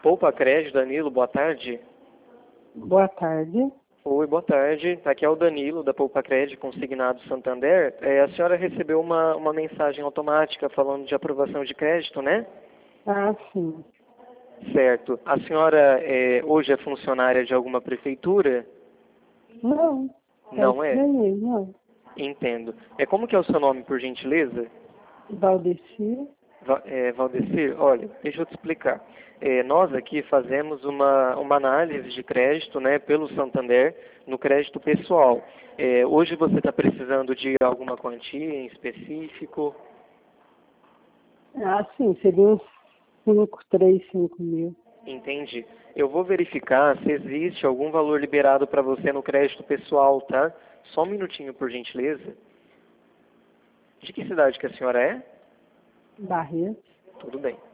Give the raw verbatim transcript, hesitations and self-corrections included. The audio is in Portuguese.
Poupa Crédito, Danilo, boa tarde. Boa tarde. Oi, boa tarde. Aqui é o Danilo, da Poupa Crédito, consignado Santander. É, a senhora recebeu uma, uma mensagem automática falando de aprovação de crédito, né? Ah, sim. Certo. A senhora é, hoje é funcionária de alguma prefeitura? Não. Não é? Estranhei, não. Entendo. É, como que é o seu nome, por gentileza? Valdecir. Va é, Valdecir, olha, deixa eu te explicar. É, nós aqui fazemos uma, uma análise de crédito, né, pelo Santander, no crédito pessoal. É, hoje você está precisando de alguma quantia em específico? Ah, sim. Seria uns cinco, três, cinco mil. Entendi. Eu vou verificar se existe algum valor liberado para você no crédito pessoal, tá? Só um minutinho, por gentileza. De que cidade que a senhora é? Barreto. Tudo bem.